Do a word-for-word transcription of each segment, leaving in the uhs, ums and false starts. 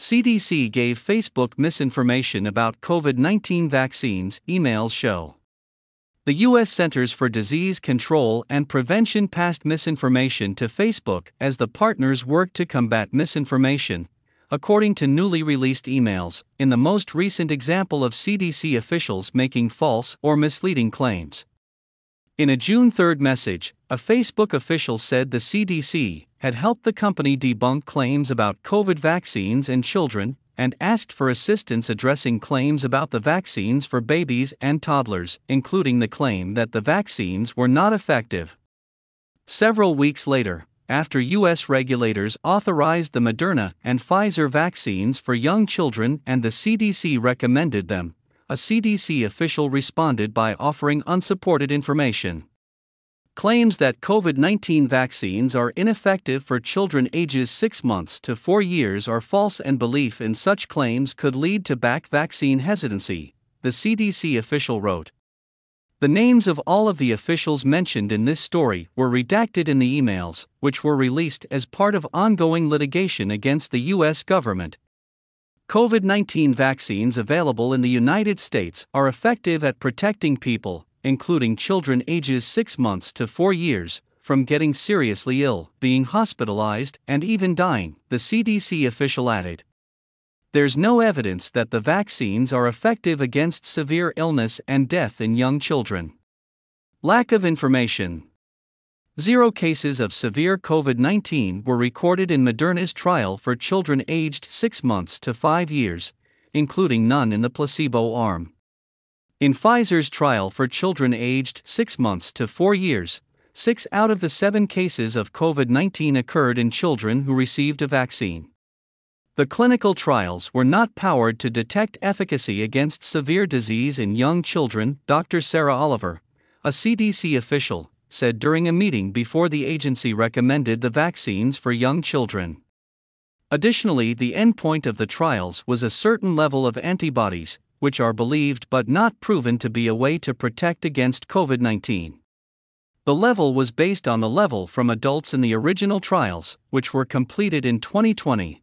C D C gave Facebook misinformation about COVID nineteen vaccines, emails show. The U S Centers for Disease Control and Prevention passed misinformation to Facebook as the partners worked to combat misinformation, according to newly released emails, in the most recent example of C D C officials making false or misleading claims. In a June third message, a Facebook official said the C D C had helped the company debunk claims about COVID vaccines and children, and asked for assistance addressing claims about the vaccines for babies and toddlers, including the claim that the vaccines were not effective. Several weeks later, after U S regulators authorized the Moderna and Pfizer vaccines for young children and the C D C recommended them, a C D C official responded by offering unsupported information. Claims that COVID nineteen vaccines are ineffective for children ages six months to four years are false, and belief in such claims could lead to back vaccine hesitancy, the C D C official wrote. The names of all of the officials mentioned in this story were redacted in the emails, which were released as part of ongoing litigation against the U S government. COVID nineteen vaccines available in the United States are effective at protecting people, including children ages six months to four years, from getting seriously ill, being hospitalized, and even dying, the C D C official added. There's no evidence that the vaccines are effective against severe illness and death in young children. Lack of information. Zero cases of severe COVID nineteen were recorded in Moderna's trial for children aged six months to five years, including none in the placebo arm. In Pfizer's trial for children aged six months to four years, six out of the seven cases of COVID nineteen occurred in children who received a vaccine. The clinical trials were not powered to detect efficacy against severe disease in young children, Doctor Sarah Oliver, a C D C official, said during a meeting before the agency recommended the vaccines for young children. Additionally, the endpoint of the trials was a certain level of antibodies, which are believed but not proven to be a way to protect against COVID nineteen. The level was based on the level from adults in the original trials, which were completed in twenty twenty.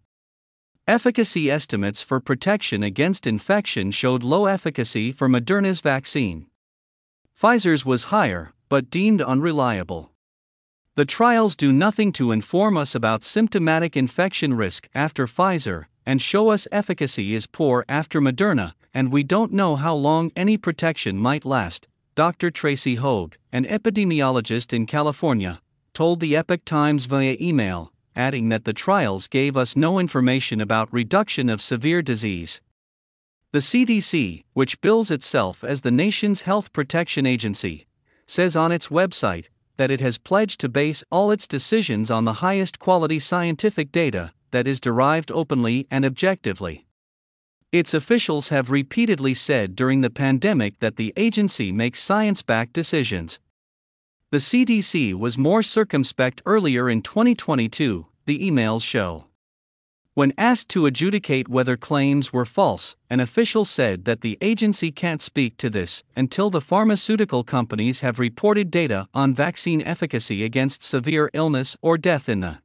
Efficacy estimates for protection against infection showed low efficacy for Moderna's vaccine. Pfizer's was higher, but deemed unreliable. The trials do nothing to inform us about symptomatic infection risk after Pfizer, and show us efficacy is poor after Moderna, and we don't know how long any protection might last, Doctor Tracy Hogue, an epidemiologist in California, told the Epoch Times via email, adding that the trials gave us no information about reduction of severe disease. The C D C, which bills itself as the nation's health protection agency, says on its website that it has pledged to base all its decisions on the highest quality scientific data that is derived openly and objectively. Its officials have repeatedly said during the pandemic that the agency makes science-backed decisions. The C D C was more circumspect earlier in twenty twenty-two, the emails show. When asked to adjudicate whether claims were false, an official said that the agency can't speak to this until the pharmaceutical companies have reported data on vaccine efficacy against severe illness or death in the